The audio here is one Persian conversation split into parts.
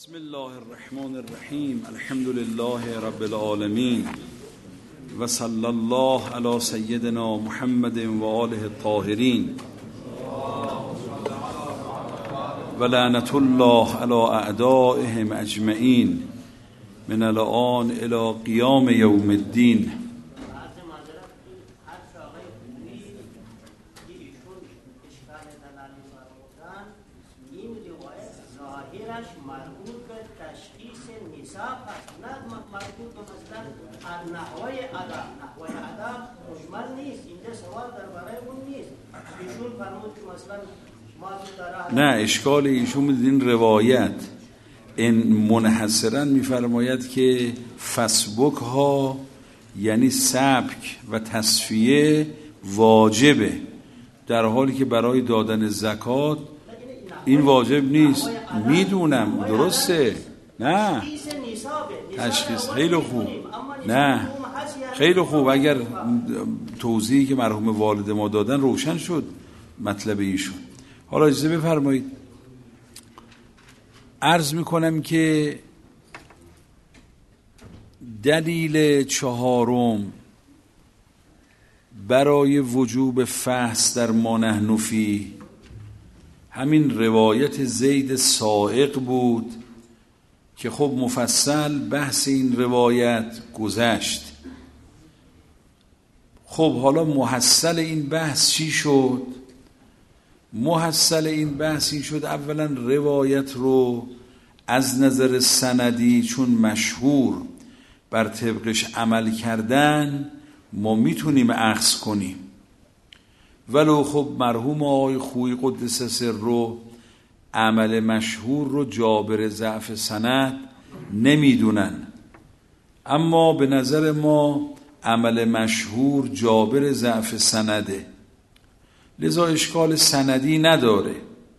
بسم الله الرحمن الرحیم. الحمد لله رب العالمین و صلی الله علی سیدنا محمد و آله الطاهرین و لعنت الله علی اعدائهم اجمعین من الآن الی قیام یوم الدین. نحوه ادب مجمل نیست. اینجا سوال درباره اون نیست. ایشون فرمود که مثلا ما نه، اشکال ایشون میدین روایت این منحصرا میفرماید که فسبک ها یعنی سبک و تصفیه واجبه، در حالی که برای دادن زکات این واجب نیست. میدونم درسته، نه تشخیص خیلی خوب، نه خیلی خوب. اگر توضیحی که مرحوم والد ما دادن روشن شد مطلب ایشون. حالا اجازه بفرمایید عرض میکنم که دلیل چهارم برای وجوب فحص در ما نحن فیه همین روایت زید سائق بود که خب مفصل بحث این روایت گذشت. خب حالا محصل این بحث چی شد؟ محصل این بحث این شد اولا روایت رو از نظر سندی چون مشهور بر طبقش عمل کردن ما میتونیم اخذ کنیم، ولو خب مرحوم آقای خویی قدس سره عمل مشهور رو جابر ضعف سند نمیدونن، اما به نظر ما عمل مشهور جابر ضعف سنده، لذا اشکال سندی نداره.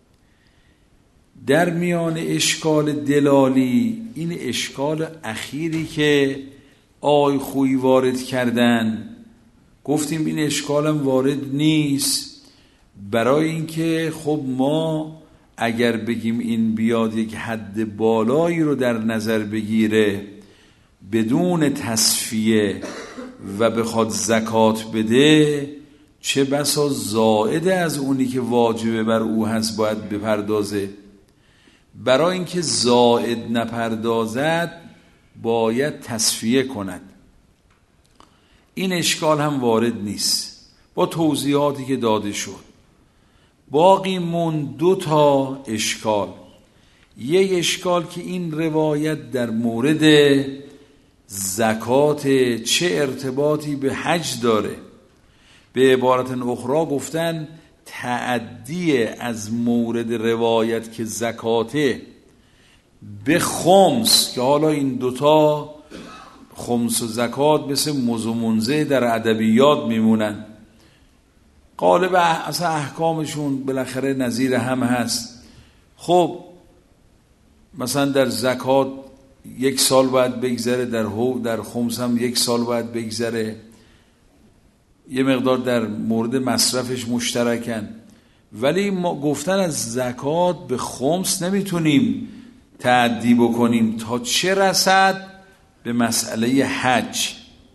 در میان اشکال دلالی این اشکال اخیری که آقای خویی وارد کردن، گفتیم این اشکالم وارد نیست، برای اینکه خب ما اگر بگیم این بیاد یک حد بالایی رو در نظر بگیره بدون تصفیه و بخواد زکات بده، چه بسا زائد از اونی که واجبه بر او هست باید بپردازه. برای اینکه زائد نپردازد باید تصفیه کند. این اشکال هم وارد نیست با توضیحاتی که داده شد. باقی مون دو تا اشکال. یک اشکال که این روایت در مورد زکات چه ارتباطی به حج داره. به عبارت اخرى گفتن تعدی از مورد روایت که زکاته به خمس، که حالا این دوتا خمس و زکات مثل مز و منزه در ادبیات میمونن، غالب اصلا احکامشون بالاخره نظیر هم هست. خب مثلا در زکات 1 سال باید بگذره، در خمس هم 1 سال باید بگذره، یه مقدار در مورد مصرفش مشترکن، ولی ما گفتن از زکات به خمس نمیتونیم تعدی بکنیم تا چه رسد به مسئله حج.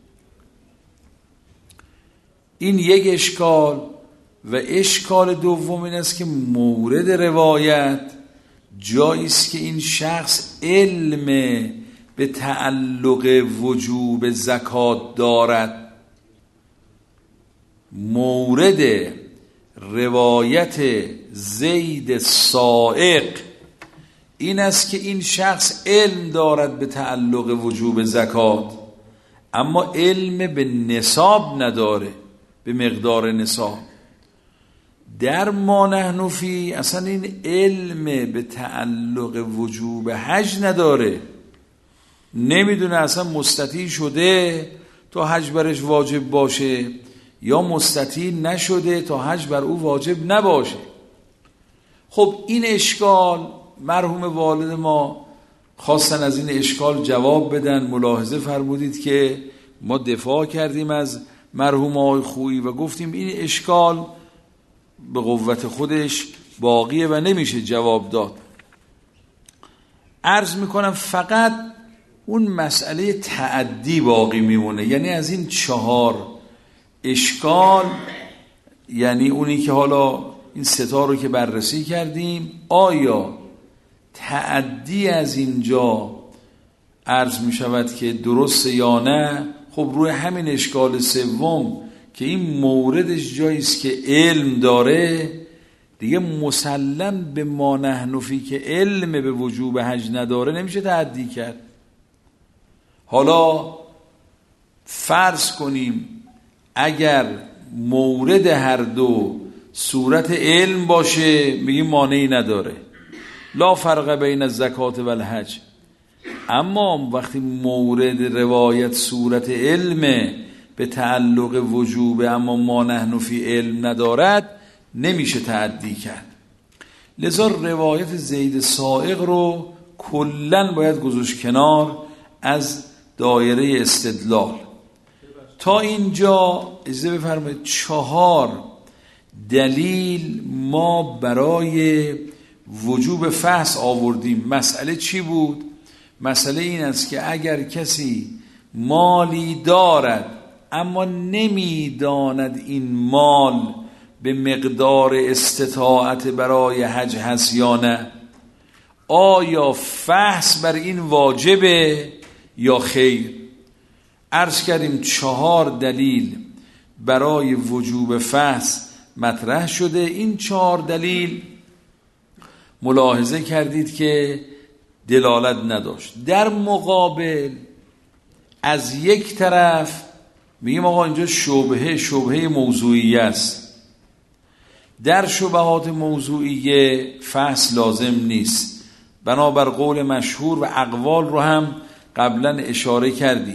این یک اشکال. و اشکال دوم این است که مورد روایت جایی است که این شخص علم به تعلق وجوب زکات دارد. مورد روایت زید سائق این است که این شخص علم دارد به تعلق وجوب زکات، اما علم به نصاب نداره، به مقدار نصاب. در ما نحن فیه اصلا این علم به تعلق وجوب حج نداره، نمیدونه اصلا مستطیع شده تا حج برش واجب باشه یا مستطیع نشده تا حج بر او واجب نباشه. خب این اشکال مرحوم والد ما خواستن از این اشکال جواب بدن. ملاحظه فرمودید که ما دفاع کردیم از مرحوم آقای خویی و گفتیم این اشکال به قوت خودش باقیه و نمیشه جواب داد. عرض میکنم فقط اون مسئله تعدی باقی میمونه. یعنی از این 4 اشکال، یعنی اونی که حالا این 3 رو که بررسی کردیم، آیا تعدی از اینجا عرض میشود که درسته یا نه؟ خب روی همین اشکال 3 که این موردش جاییست که علم داره دیگه، مسلم به ما نحن فی که علم به وجوب حج نداره نمیشه تعدی کرد. حالا فرض کنیم اگر مورد هر دو صورت علم باشه میگیم مانعی نداره، لا فرق بین الزکات و الحج. اما وقتی مورد روایت صورت علم به تعلق وجوب اما ما نحن فی علم ندارد نمیشه تعدی کرد. لذا روایت زید سائق رو کلن باید گذاشت کنار از دایره استدلال. تا اینجا اجازه بفرمایید 4 دلیل ما برای وجوب فحص آوردیم. مسئله چی بود؟ مسئله این است که اگر کسی مالی دارد اما نمیداند این مال به مقدار استطاعت برای حج هست یا نه، آیا فحص بر این واجبه یا خیر؟ عرض کردیم 4 دلیل برای وجوب فحص مطرح شده. این 4 دلیل ملاحظه کردید که دلالت نداشت. در مقابل از یک طرف میگیم آقا اینجا شبهه موضوعی است. در شبهات موضوعیه فحص لازم نیست، بنابر قول مشهور و اقوال رو هم قبلا اشاره کردیم.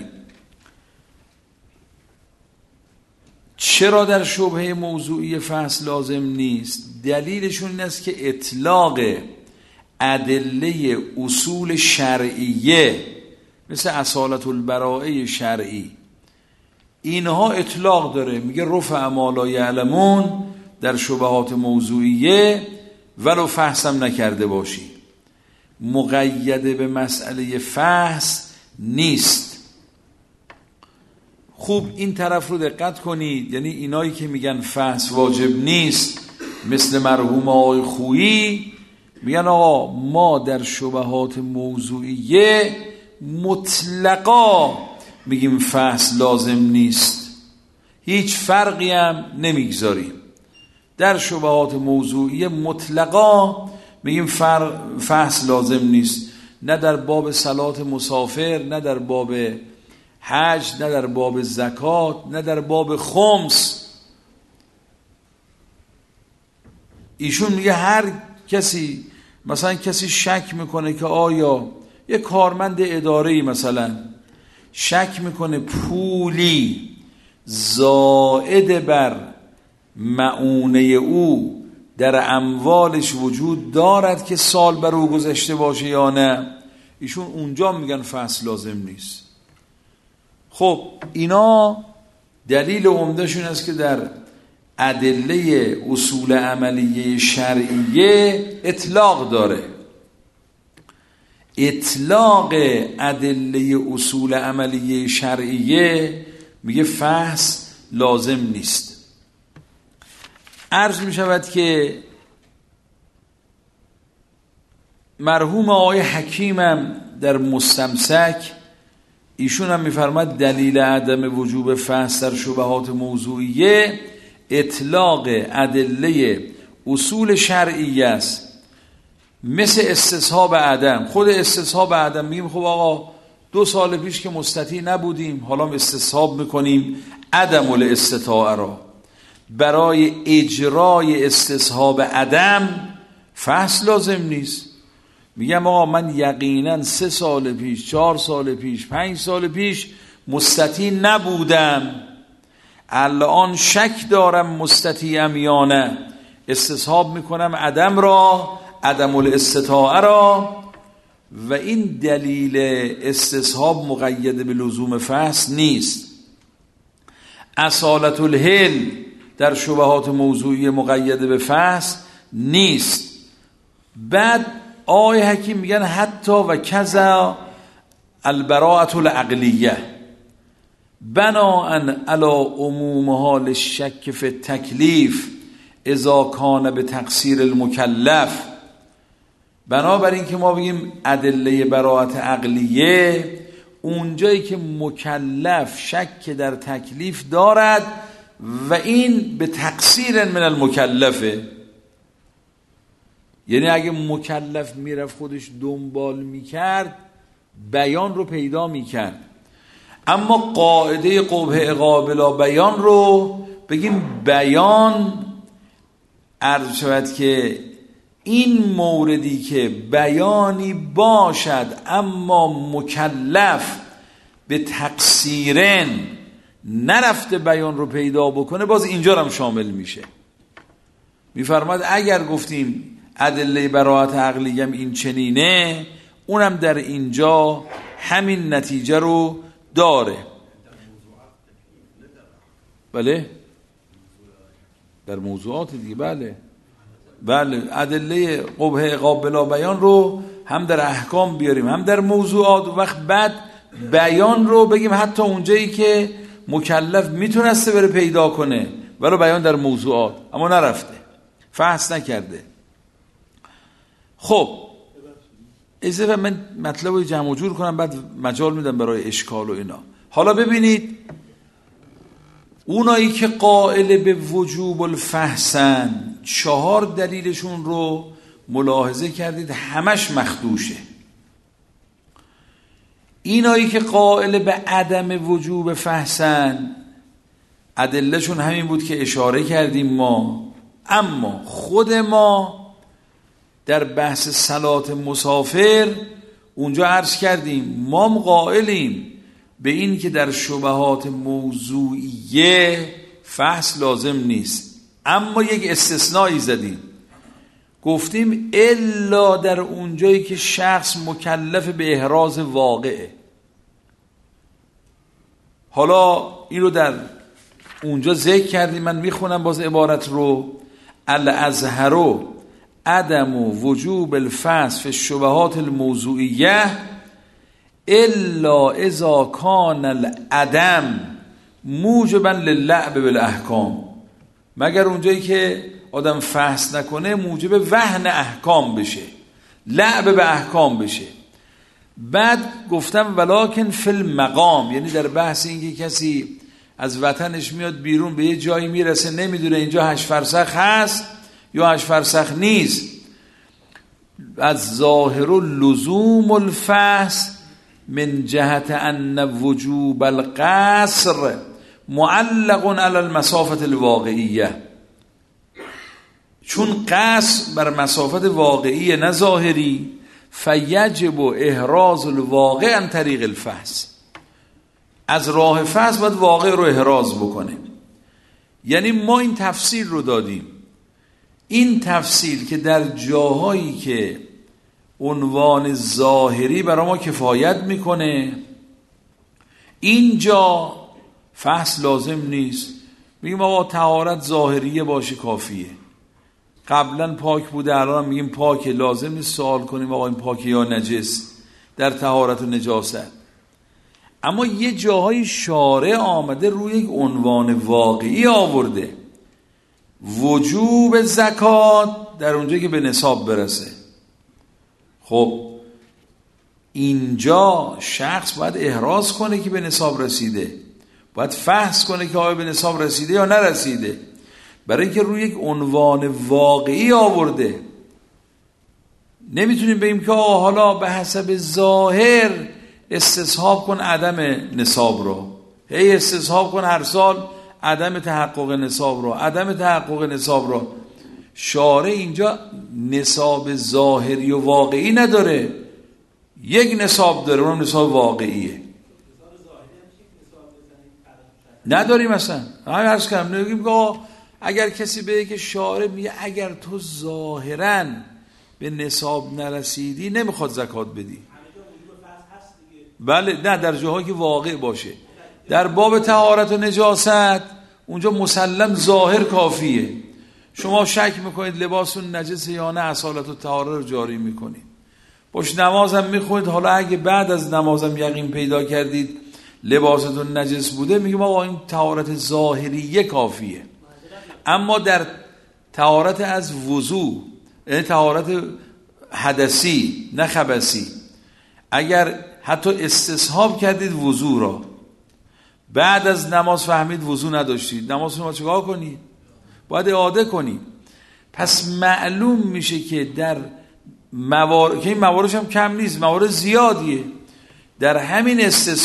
چرا در شبهه موضوعی فحص لازم نیست؟ دلیلشون این است که اطلاق ادله اصول شرعیه مثل اصالت البراءه شرعی اینها اطلاق داره، میگه رفع ما لا یعلمون در شبهات موضوعیه ولو فحصم نکرده باشی، مقیده به مسئله فحص نیست. خوب این طرف رو دقت کنید. یعنی اینایی که میگن فحص واجب نیست مثل مرحوم آقای خویی میگن آقا ما در شبهات موضوعیه مطلقا میگیم فحص لازم نیست، هیچ فرقی هم نمیگذاریم. در شبهات موضوعیه مطلقا میگیم فحص لازم نیست، نه در باب صلات مسافر، نه در باب حج، نه در باب زکات، نه در باب خمس. ایشون میگه هر کسی، مثلا کسی شک میکنه که آیا یک کارمند اداره‌ای مثلا شک میکنه پولی زائد بر مؤونه او در اموالش وجود دارد که سال بر او گذشته باشه یا نه، ایشون اونجا میگن فحص لازم نیست. خب اینا دلیل عمدهشون است که در ادله اصول عملیه شرعیه اطلاق داره. اطلاق ادله اصول عملیه شرعیه میگه فحص لازم نیست. عرض می شود که مرحوم آقای حکیمم در مستمسک ایشون هم میفرماد دلیل عدم وجوب فحص در شبهات موضوعیه اطلاق ادله اصول شرعیه است، مثل استصحاب عدم. خود استصحاب عدم میگیم خب آقا 2 سال پیش که مستطیع نبودیم، حالا استصحاب میکنیم عدم الاستطاعه را. برای اجرای استصحاب عدم فحص لازم نیست. میگم آقا من یقینا 3 سال پیش، 4 سال پیش، 5 سال پیش مستطیع نبودم، الان شک دارم مستطیعم یا نه، استصحاب میکنم عدم را، عدم الاستطاعه را. و این دلیل استصحاب مقید به لزوم فحص نیست. اصالت الحل در شبهات موضوعی مقید به فحص نیست. بعد آقای حکیم میگن حتی و کذا البراءة العقلیه بناءً علی عموم حال الشک فی التکلیف اذا کان به تقصیر المکلف. بنابراین که ما بگیم ادله براءت عقلیه اونجایی که مکلف شک در تکلیف دارد و این به تقصیر من المکلفه، یعنی اگه مکلف میرفت خودش دنبال میکرد بیان رو پیدا میکرد. اما قاعده قبح قابلا بیان رو بگیم بیان عرض شود که این موردی که بیانی باشد اما مکلف به تقصیرن نرفته بیان رو پیدا بکنه، باز اینجا هم شامل میشه. میفرماد اگر گفتیم ادله براءت عقلی هم این چنینه، اونم در اینجا همین نتیجه رو داره. بله در موضوعات دیگه بله ادله قبح قابلا بیان رو هم در احکام بیاریم هم در موضوعات، و وقت بعد بیان رو بگیم حتی اونجایی که مکلف میتونسته بره پیدا کنه ولی بیان در موضوعات اما نرفته، فحص نکرده. خب اجازه من مطلب رو جمع و جور کنم بعد مجال میدم برای اشکال و اینا. حالا ببینید اونایی که قائل به وجوب الفحصن 4 دلیلشون رو ملاحظه کردید همش مخدوشه. اینایی که قائل به عدم وجوب فحصن ادلهشون همین بود که اشاره کردیم ما. اما خود ما در بحث صلات مسافر اونجا عرض کردیم ما قائلیم به این که در شبهات موضوعیه فحص لازم نیست، اما یک استثنایی زدیم، گفتیم الا در اونجایی که شخص مکلف به احراز واقعه. حالا این رو در اونجا ذکر کردیم، من میخونم باز عبارت رو: الازهر عدم وجوب الفحص فی الشبهات الموضوعیه الا اذا کان العدم موجبا للعب بالاحکام، مگر اونجایی که آدم فحص نکنه موجب وهن احکام بشه، لعب به احکام بشه. بعد گفتم ولکن فی المقام، یعنی در بحث اینکه کسی از وطنش میاد بیرون به یه جایی میرسه نمیدونه اینجا 8 فرسخ هست یا 8 فرسخ نیست، از ظاهر لزوم الفحص من جهت ان وجوب القصر معلق علی المسافت الواقعیه، چون قصر بر مسافت واقعیه نه ظاهری، فیجب احراز الواقع عن طریق الفحص، از راه فحص باید واقع رو احراز بکنه. یعنی ما این تفسیر رو دادیم، این تفسیر که در جاهایی که عنوان ظاهری برای ما کفایت میکنه اینجا فحص لازم نیست، میگیم آقا طهارت ظاهریه باشه کافیه، قبلا پاک بوده الان میگیم پاکه، لازم نیست سوال کنیم آقا این پاکه یا نجس در طهارت و نجاست. اما یه جاهای شارع آمده روی یک عنوان واقعی آورده، وجوب زکات در اونجایی که به نصاب برسه. خب اینجا شخص باید احراز کنه که به نصاب رسیده، باید فحص کنه که آیا به نصاب رسیده یا نرسیده، برای اینکه روی یک عنوان واقعی آورده. نمیتونیم بگیم که حالا به حسب ظاهر استصحاب کن عدم نصاب رو، هی استصحاب کن هر سال عدم تحقق نصاب رو، عدم تحقق نصاب رو. شارع اینجا نصاب ظاهری و واقعی نداره، یک نصاب داره، اون نصاب واقعیه. نداریم مثلا همین عرض کردم، نگیم که اگر کسی بگه که شارع میگه اگر تو ظاهراً به نصاب نرسیدی نمیخواد زکات بدی، بله نه در جاهایی که واقع باشه. در باب طهارت و نجاست اونجا مسلم ظاهر کافیه، شما شک میکنید لباسون نجسه یا نه اصالت و طهارت رو جاری میکنید. باش نمازم میخونید، حالا اگه بعد از نمازم یقین پیدا کردید لباستون نجس بوده، میگم آقا این طهارت ظاهریه کافیه. اما در طهارت از وضو، یعنی طهارت حدثی نه خبثی، اگر حتی استصحاب کردید وضو را، بعد از نماز فهمید وضو نداشتید، نماز رو چیکار کنید؟ باید اعاده کنید. پس معلوم میشه که در موارد که این مواردش هم کم نیست، موارد زیادیه، در همین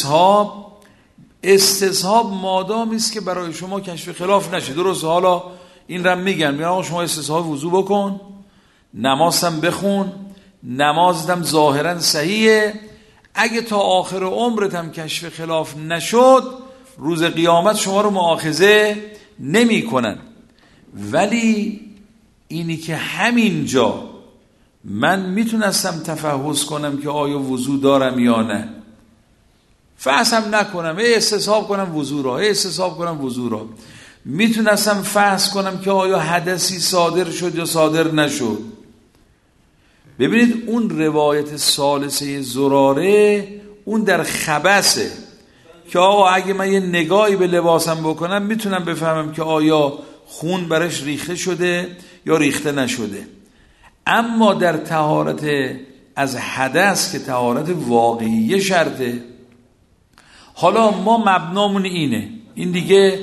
استصحاب مادامی است که برای شما کشف خلاف نشه. درست حالا این رو میگن شما استصحاب وضو بکن، نمازم بخون، نمازم ظاهرا صحیحه، اگه تا آخر عمرت هم کشف خلاف نشد روز قیامت شما رو مؤاخذه نمی کنن. ولی اینی که همینجا من میتونستم تفحص کنم که آیا وضو دارم یا نه، فحصم نکنم، استصحاب کنم وضو را، میتونستم فحص کنم که آیا حدثی صادر شد یا صادر نشد. ببینید اون روایت ثالثه زراره اون در خبثه که آقا اگه من یه نگاهی به لباسم بکنم میتونم بفهمم که آیا خون برش ریخته شده یا ریخته نشده. اما در طهارت از حدث که طهارت واقعی شرطه، حالا ما مبنامون اینه، این دیگه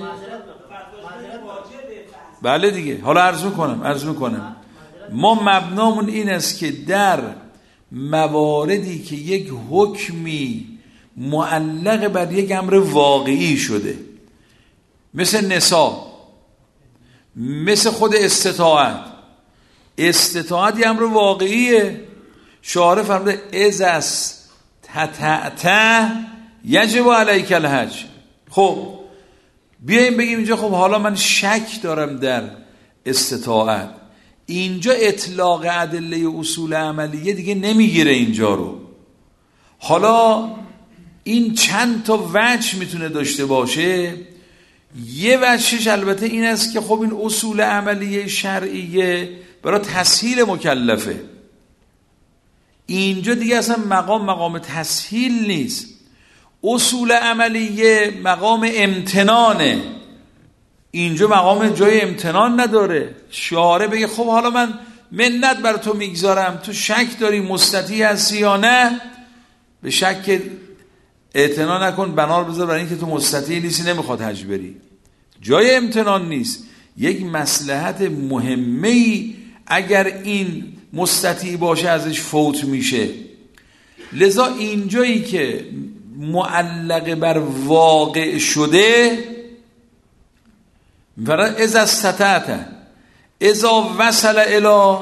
بله دیگه، حالا عرض میکنم ما مبنامون این است که در مواردی که یک حکمی معلق بر یک امر واقعی شده، مثل نساء، مثل خود استطاعت یه امر واقعیه، شارع فرموده اذا تتعت یجب علیک الحج. خب بیاییم بگیم اینجا خب حالا من شک دارم در استطاعت، اینجا اطلاق ادله اصول عملیه دیگه نمیگیره اینجا رو. حالا این چند تا وجه میتونه داشته باشه. یه وجهش البته این است که خب این اصول عملیه شرعیه برای تسهیل مکلفه، اینجا دیگه اصلا مقام تسهیل نیست، اصول عملیه مقام امتنانه، اینجا مقام جای امتنان نداره. شارع بگه خب حالا من منت بر تو میگذارم، تو شک داری مستطیع هستی یا نه، به شک اعتنا نکن، بنار بذار برای اینکه تو مستطیع نیستی نمیخواد حج بری، جای امتنان نیست. یک مصلحت مهمه‌ای اگر این مستطیع باشه ازش فوت میشه. لذا اینجایی که معلق بر واقع شده، فرض اذا استطعت اذا وصل الی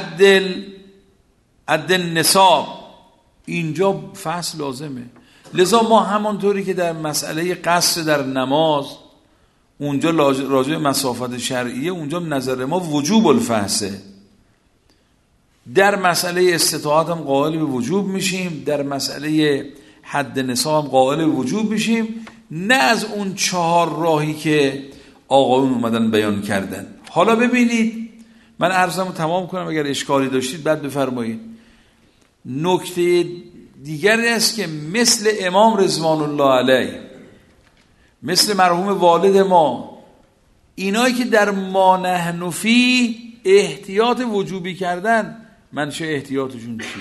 حد النصاب، اینجا فصل لازمه. لذا ما همانطوری که در مسئله قصر در نماز اونجا راجع به مسافت شرعیه، اونجا نظر ما وجوب الفحصه، در مسئله استطاعت هم قائل به وجوب میشیم، در مسئله حد نصاب هم قائل به وجوب میشیم، نه از اون 4 راهی که آقایون اومدن بیان کردن. حالا ببینید من عرضمو تمام کنم، اگر اشکالی داشتید بعد بفرمایید. نکته دیگری است که مثل امام رضوان الله علیه، مثل مرحوم والد ما، اینایی که در ما نحن فی احتیاط وجوبی کردن، منشه احتیاطشون چیه؟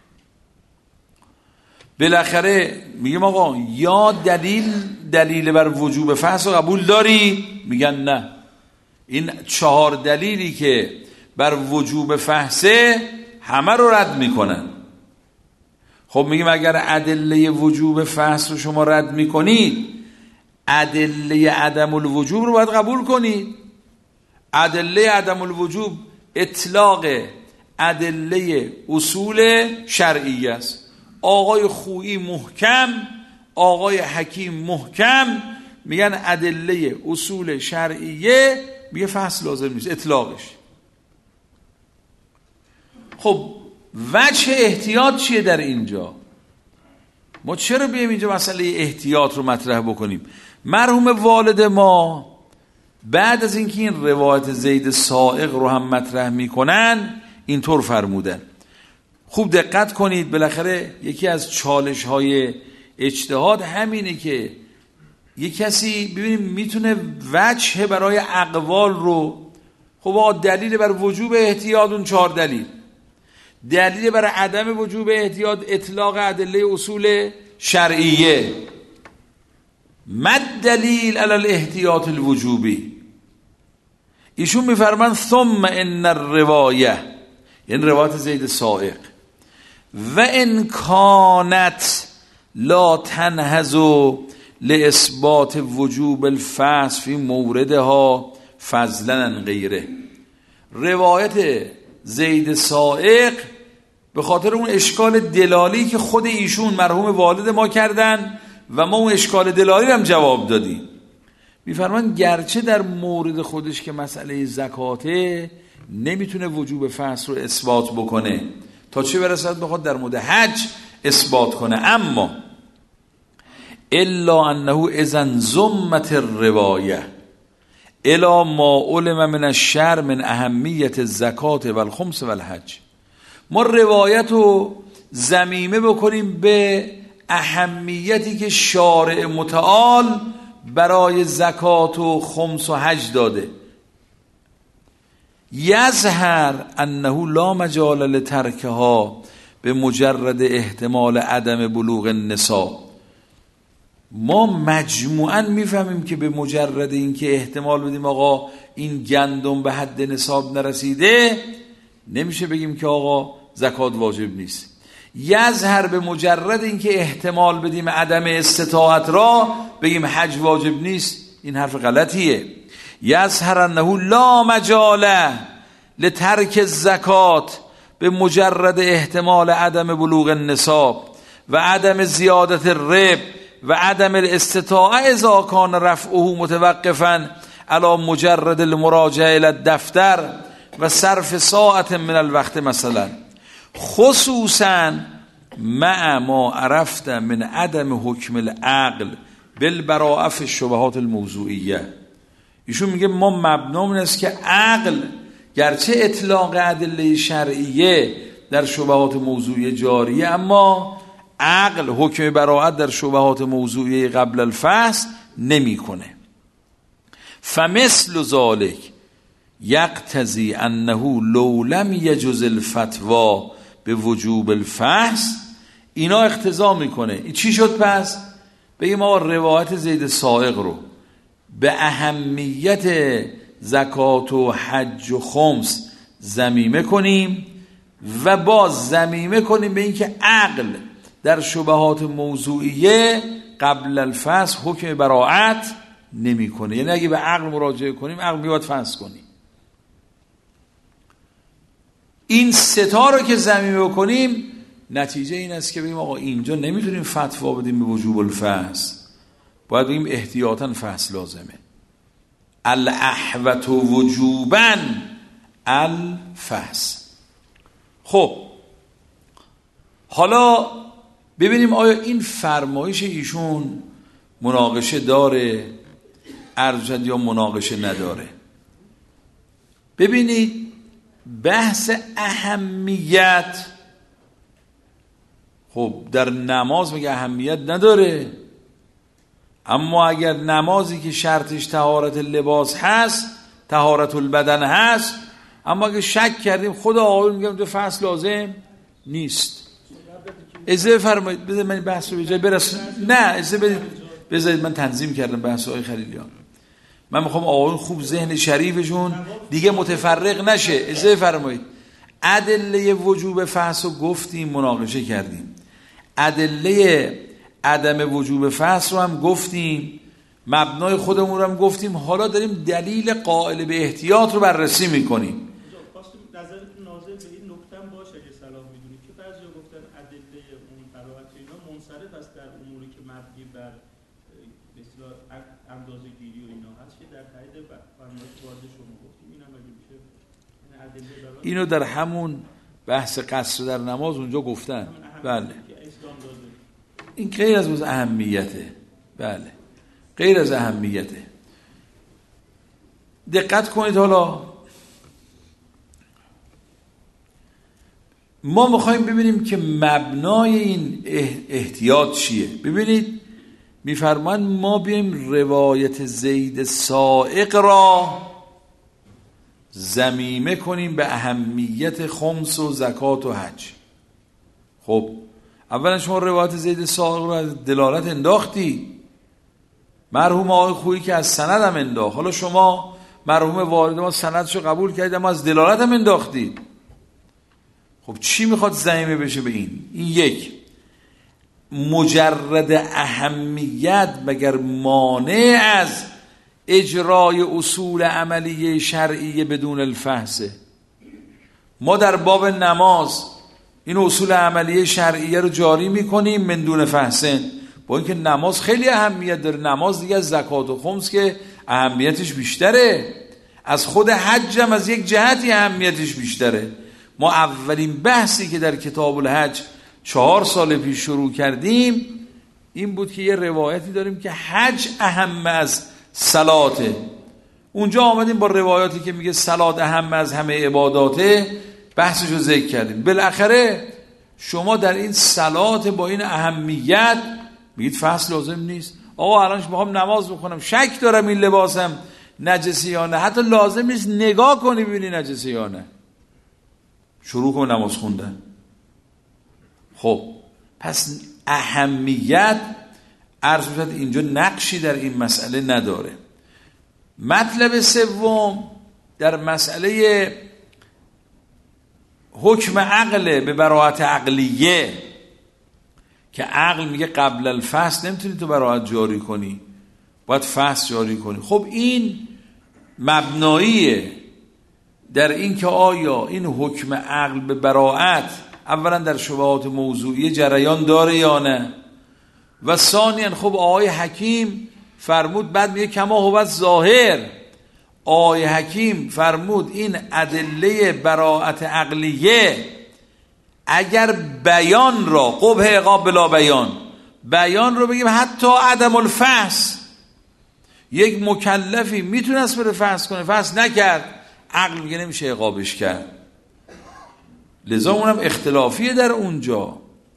بالاخره میگم آقا یا دلیل بر وجوب فحص رو قبول داری؟ میگن نه. این 4 دلیلی که بر وجوب فحصه همه رو رد میکنن. خب میگیم اگر ادله وجوب فحص رو شما رد میکنید، ادله عدم الوجوب رو باید قبول کنید. ادله عدم الوجوب اطلاق ادله اصول شرعیه است. آقای خویی محکم، آقای حکیم محکم میگن ادله اصول شرعیه، میگه فحص لازم نیست، اطلاقش. خب وجه احتیاط چیه در اینجا؟ ما چرا بیایم اینجا مسئله احتیاط رو مطرح بکنیم؟ مرحوم والد ما بعد از اینکه این روایت زید سائق رو هم مطرح میکنن اینطور فرمودن. خوب دقت کنید. بالاخره یکی از چالش های اجتهاد همینه که یک کسی ببینیم میتونه وجه برای اقوال رو، خب آقا دلیل بر وجوب احتیاط اون 4 دلیل، دلیل برای عدم وجوب احتیاط اطلاق ادله اصول شرعیه، مد دلیل علی الاحتیاط الوجوبی. ایشون میفرمان ثم ان الروایه، یعنی روایت زید سائق، و ان کانت لا تنهض لاثبات وجوب الفحص فی موردها فضلا عن غیره. روایت زید سائق به خاطر اون اشکال دلالی که خود ایشون مرحوم والد ما کردن و ما اون اشکال دلالی هم جواب دادیم. میفرمان گرچه در مورد خودش که مسئله زکاته نمیتونه وجوب فحص رو اثبات بکنه، تا چه برسد بخواد در مورد حج اثبات کنه، اما الا انه اذا زمت الروایه الا ما علم من الشرع من اهمیت الزکات و الخمس و الحج. ما روایت رو ضمیمه بکنیم به اهمیتی که شارع متعال برای زکات و خمس و حج داده. یظهر انه لا مجال لترکها به مجرد احتمال عدم بلوغ النصاب. ما مجموعاً میفهمیم که به مجرد اینکه احتمال بدیم آقا این گندم به حد نصاب نرسیده، نمیشه بگیم که آقا زکات واجب نیست. یظهر به مجرد اینکه احتمال بدیم عدم استطاعت را بگیم حج واجب نیست، این حرف غلطیه. یظهر انه لا مجال لترک الزکات به مجرد احتمال عدم بلوغ النصاب و عدم زیادت الرب و عدم الاستطاعه اذا کان رفعه متوقفا علی مجرد المراجعه الی الدفتر و صرف ساعت من الوقت مثلا، خصوصا مع ما عرفت من عدم حکم العقل بالبراءه فی الشبهات الموضوعیه. ایشون میگه ما مبنامون است که عقل گرچه اطلاق ادله شرعیه در شبهات موضوعیه جاریه، اما عقل حکم براءت در شبهات موضوعیه قبل الفحص نمیکنه. فمثل ذلك یقتضی انه لو لم یجز الفتوا به وجوب الفحص. اینا اقتضا میکنه. این چی شد پس؟ بگیم ما روایت زید سائق رو به اهمیت زکات و حج و خمس ضمیمه کنیم و باز ضمیمه کنیم به اینکه عقل در شبهات موضوعیه قبل الفحص حکم براءت نمیکنه. یعنی اگه به عقل مراجعه کنیم عقل میاد فحص کنیم. این ستا رو که ضمیمه کنیم نتیجه این است که بگیم آقا اینجا نمیتونیم فتوا بدیم به وجوب الفحص، باید بگیم احتیاطاً فحص لازمه. الاحوط وجوباً الفحص. خب حالا ببینیم آیا این فرمایش ایشون مناقشه داره ارجد یا مناقشه نداره. ببینید بحث اهمیت، خب در نماز میگه اهمیت نداره، اما اگر نمازی که شرطش طهارت لباس هست، طهارت البدن هست، اما اگه شک کردیم خدا آقایون میگم تو فصل لازم نیست. اجازه فرمایید بذارید من بحث رو به جای برسونم. نه اجازه بدید، بذارید من تنظیم کردم بحث های خلیلیان. من میخوام آقایون خوب ذهن شریفشون دیگه متفرق نشه. اجازه فرمایید. ادله وجوب فحص رو گفتیم، مناقشه کردیم. ادله عدم وجوب فحص رو هم گفتیم، مبنای خودمون رو هم گفتیم. حالا داریم دلیل قائل به احتیاط رو بررسی میکنیم. نظرتون ناظر به این نکته هم باشه اگه صلاح میدونید که بعضیا گفتن ادله اون براءت اینا منصرف است در اموری که مبنی بر مثلا اندازه‌گیری و اینا هست که در تایید فرمایش واضح شما گفتیم. اینم اگه میشه اینو در همون بحث قصر در نماز اونجا گفتن. بله این غیر از اهمیته. بله غیر از اهمیته. دقت کنید. حالا ما میخوایم ببینیم که مبنای این احتیاط چیه. ببینید میفرمان ما بیایم روایت زید سائق را ضمیمه کنیم به اهمیت خمس و زکات و حج. خب اولا شما روایت زید سائق را دلالت انداختی، مرحوم آقای خویی که از سند هم انداخت، حالا شما مرحوم والد ما سندشو قبول کردید اما از دلالت هم انداختید. خب چی میخواد ضمیمه بشه به این؟ این یک، مجرد اهمیت مگر مانع از اجرای اصول عملیه شرعیه بدون الفحصه؟ ما در باب نماز این اصول عملیه شرعیه رو جاری میکنیم من دون فحصن، با اینکه نماز خیلی اهمیت داره. نماز دیگه از زکات و خمس که اهمیتش بیشتره، از خود حج هم از یک جهتی اهمیتش بیشتره. ما اولین بحثی که در کتاب الحج 4 سال پیش شروع کردیم این بود که یه روایتی داریم که حج اهم از صلاته. اونجا آمدیم با روایاتی که میگه صلات اهم از همه عباداته، بحثشو ذکر کردیم. بالاخره شما در این صلات با این اهمیت میگید فصل لازم نیست. آقا الان میخوام نماز بخونم، شک دارم این لباسم نجسی یا نه، حتی لازم نیست نگاه کنی ببینی نجسی یا نه، شروع کن نماز خوندن. خب پس اهمیت عرض می‌شود اینجا نقشی در این مسئله نداره. مطلب سوم در مسئله حکم عقل به براءت عقلیه که عقل میگه قبل الفحص نمیتونی تو براءت جاری کنی، باید فحص جاری کنی. خب این مبناییه در این که آیا این حکم عقل به براءت اولا در شبهات موضوعی جریان داره یا نه، و ثانیاً خب آقای حکیم فرمود، بعد میگه کما هو ظاهر، آقای حکیم فرمود این ادله براءت عقلیه اگر بیان را قبح عقاب بلا بیان رو بگیم حتی عدم الفحص، یک مکلفی میتونست بره فحص کنه، فحص نکرد، عقل میگه نمیشه عقابش کرد. لذا اونم اختلافیه در اونجا.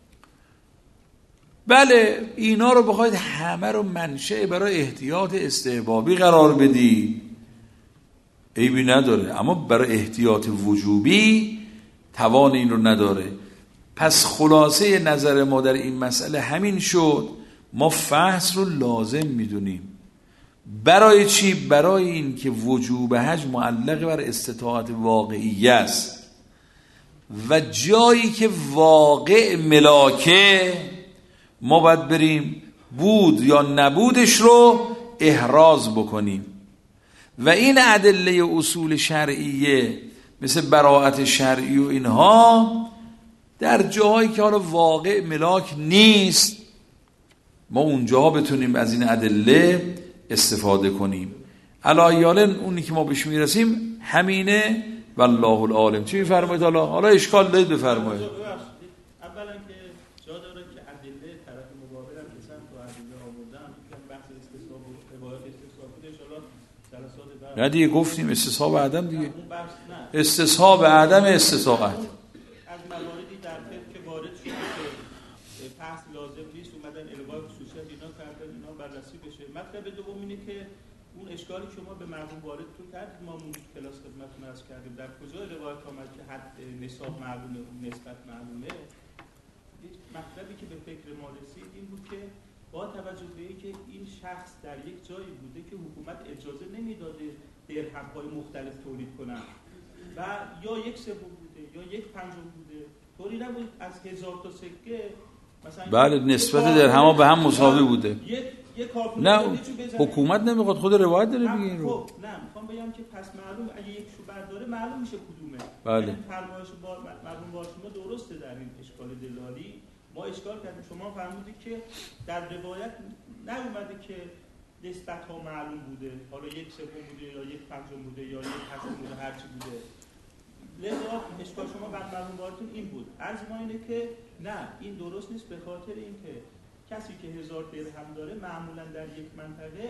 بله اینا رو بخواید همه رو منشأ برای احتیاط استحبابی قرار بدی عیبی نداره، اما برای احتیاط وجوبی توان این رو نداره. پس خلاصه نظر ما در این مسئله همین شد، ما فحص رو لازم میدونیم. برای چی؟ برای این که وجوب حج معلق بر استطاعت واقعی است و جایی که واقع ملاکه ما باید بریم بود یا نبودش رو احراز بکنیم. و این ادله اصول شرعیه مثل براءت شرعی و اینها در جاهایی که حالا واقع ملاک نیست ما اونجاها بتونیم از این ادله استفاده کنیم. علایالن اونی که ما بهش میرسیم همینه والله العالم. چی میفرمایید؟ حالا اشکال دارید بفرمایید. اولا که جا داره که ادله طرف مقابل هم مثلا تو ادله آوردن که بحث استصحاب و روایت استصحاب بوده ان شاء الله جلسات بعد. نه دیگه گفتیم استصحاب عدم دیگه. استصحاب عدم استطاعت. از مواردی در فقه که وارد شده که فحص لازم نیست اومدن الغای خصوصیت اینا کردن، اینا بررسی بشه. مطلب دوم اینه که اون اشکالی که شما به مرحوم وارد تو کردید ما اون کلاس خدمتتون عرض کردیم در کجا روایت آمد که حد نصاب معلومه نسبت معلومه. مطلبی که به فکر ما رسید این بود که با توجه به اینکه این شخص در یک جایی بوده که حکومت اجازه نمیداده درهم‌های مختلف تولید کنن و یا 1/3 بوده یا 1/5 بوده، طوری نبود از 1000 تا سکه مثلا بله نسبت درهم‌ها به هم مساوی بوده. نه حکومت نمیخواد، خود روایت داره میگه این رو. خب نه میخوام بگم که پس معلوم اگه یک شو برداره معلوم میشه کدومه. بله فرمایش مرحوم باشما درسته در این اشکال دلالی. ما اشکال کردیم شما فرمودید که در روایت نیومده که نسبت ها معلوم بوده، حالا 1/3 بوده یا 1/5 بوده یا 1/8 بوده هر چی بوده. لذا اشکال شما بعد مرحوم بارتون این بود. عرض ما اینه که نه این درست نیست به خاطر اینکه کسی که 1000 درهم داره معمولا در یک منطقه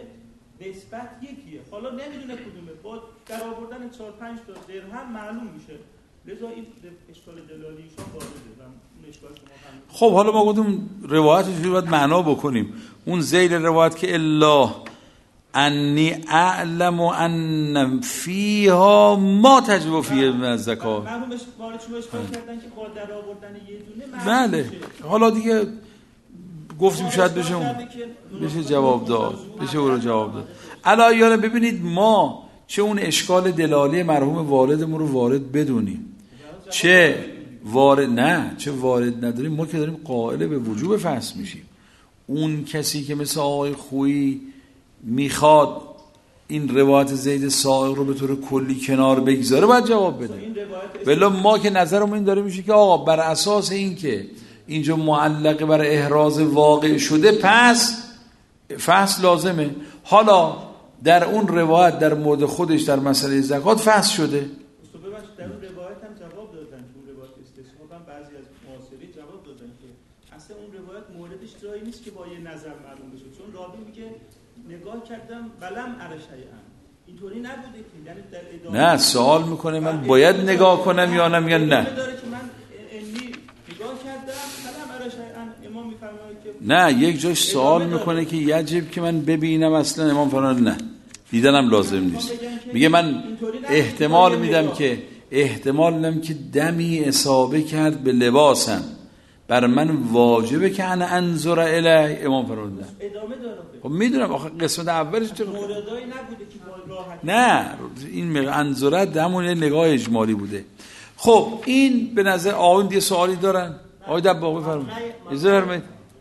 نسبت یکیه، حالا نمیدونه کدومه، با در آوردن 4-5 تا درهم معلوم میشه لذا این اشکال دلالی ایشان وارده و اون اشکال شما خب حالا ما گفتیم روایتش رو باید معنا بکنیم. اون ذیل روایت که الا انی اعلم ان فیها ما تجب فیه من الزکات. مرحومش وارد شما اشکال کردن که با در آوردن یه دونه بله حالا دیگه گفتیم شاید بشه جواب داد، بشه او رو جواب داد. الان ببینید ما چه اون اشکال دلالی مرحوم والدمون رو وارد بدونیم، چه وارد نداریم، ما که داریم قائل به وجوب فحص میشیم. اون کسی که مثل آقای خویی میخواد این روایت زید سائق رو به طور کلی کنار بگذاره باید جواب بده. ولی ما که نظرمون این داره میشه که آقا بر اساس این که اینجا معلقه بر احراز واقع شده پس فحص لازمه. حالا در اون روایت در مورد خودش در مسئله زکات فحص شده. در اون روایت هم جواب دادن، اون روایت استثناء هم بعضی از معاصرین جواب دادن که اصلا اون روایت موردش جایی نیست که با یه نظر معلوم بشه، چون راوی میگه نگاه کردم بلم ارشیئا، اینطوری نبوده که یعنی در ادامه نه سوال میکنه من باید نگاه کنم یا نه، میگن نه داره که من نگاه کردم بلم ارشیئا. امام میفرماید که نه، یک جاش سوال میکنه که یجب که من ببینم، اصلا امام فرمان نه دیدنم لازم نیست. میگه من احتمال میدم که دمی اصابه کرد به لباسم، بر من واجبه که انا انظر الی. امام فرمود ادامه داره. خب میدونم آخه قسمت اولش موردایی نبوده که با راحت نه این انظرت همون نگاه اجمالی بوده. خب این به نظر آقایون دیگه سوالی دارن؟ آقای دباغ بفرمایید. اجازه فرمایید.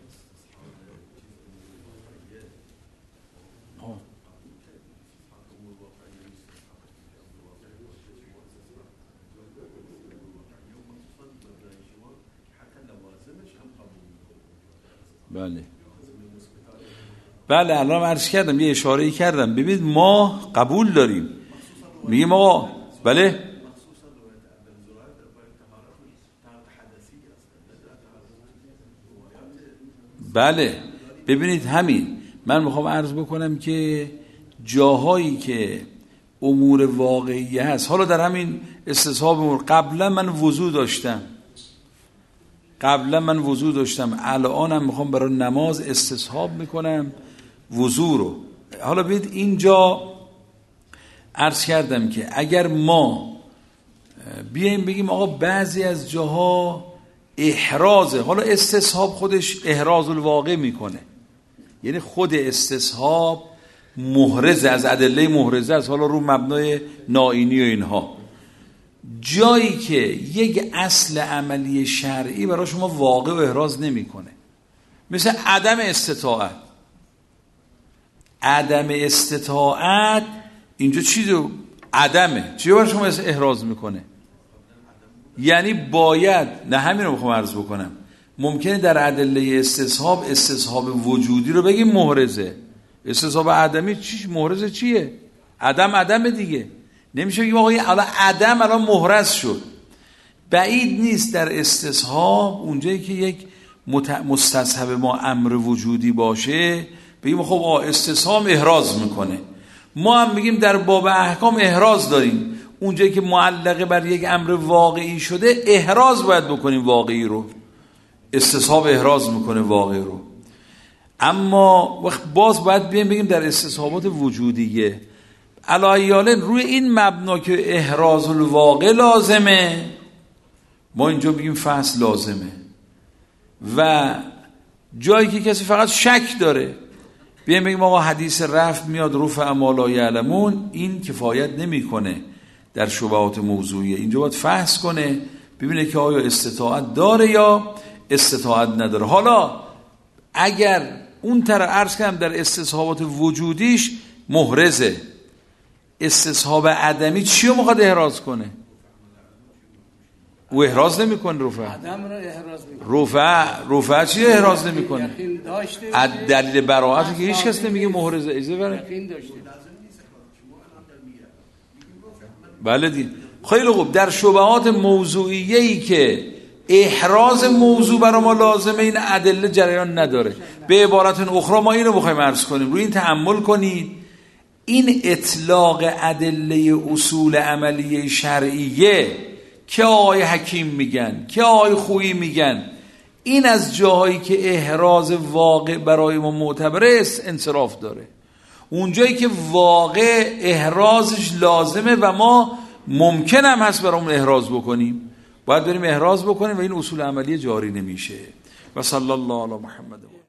بله الان عرض کردم، یه اشاره‌ای کردم. ببینید ما قبول داریم، میگیم آقا بله بله. ببینید همین من میخوام عرض بکنم که جاهایی که امور واقعی هست، حالا در همین استصحاب امور قبلا من وضو داشتم، الانم میخوام برای نماز استصحاب میکنم وضو رو. حالا ببینید اینجا عرض کردم که اگر ما بیایم بگیم آقا بعضی از جاها احرازه، حالا استصحاب خودش احراز الواقع میکنه، یعنی خود استصحاب محرزه از ادله محرزه است، حالا رو مبنای نائینی و اینها. جایی که یک اصل عملی شرعی برای شما واقع و احراز نمیکنه، مثل عدم استطاعت اینجا چیزو عدمه، چی برای شما احراز میکنه؟ یعنی باید، نه همین رو بخوام عرض بکنم، ممکنه در ادله استصحاب وجودی رو بگیم محرزه، استصحاب عدمی محرزه چیه؟ عدم دیگه. نمیشه بگیم آقا عدم الان محرز شد. بعید نیست در استصحاب اونجایی که یک مستصحب ما امر وجودی باشه بگیم خب استصحاب احراز میکنه. ما هم بگیم در باب احکام احراز داریم، اونجایی که معلقه بر یک امر واقعی شده احراز باید بکنیم واقعی رو، استصحاب احراز میکنه واقعی رو. اما وقت باز باید بگیم در استصحابات وجودیه علایاله روی این مبنا که احراز الواقع لازمه، ما اینجا بگیم فحص لازمه. و جایی که کسی فقط شک داره بگیم آقا حدیث رفع میاد رفع ما لا یعلمون، این کفایت نمیکنه در شبهات موضوعیه. اینجا باید فحص کنه ببینه که آیا استطاعت داره یا استطاعت نداره. حالا اگر اون طرح عرض کردم در استصحابات وجودیش محرزه، استصحاب عدمی چی رو میخواد احراز کنه؟ او احراز نمیکنه. رفع چی احراز نمیکنه؟ دلیل براءت که هیچ کس نمیگه محرزه. اجازه برای بله دی. خیلی خوب. در شبهات موضوعیه‌ای که احراز موضوع برای ما لازمه این ادله جریان نداره. به عبارت اخرى ما اینو بخوایم عرض کنیم، روی این تأمل کنید، این اطلاق ادله اصول عملیه شرعیه که آقای حکیم میگن، که آقای خویی میگن. این از جاهایی که احراز واقع برای ما معتبره انصراف داره. اونجایی که واقع احرازش لازمه و ما ممکن هم هست برامون احراز بکنیم، باید بریم احراز بکنیم و این اصول عملی جاری نمیشه. و صلی الله علی محمد.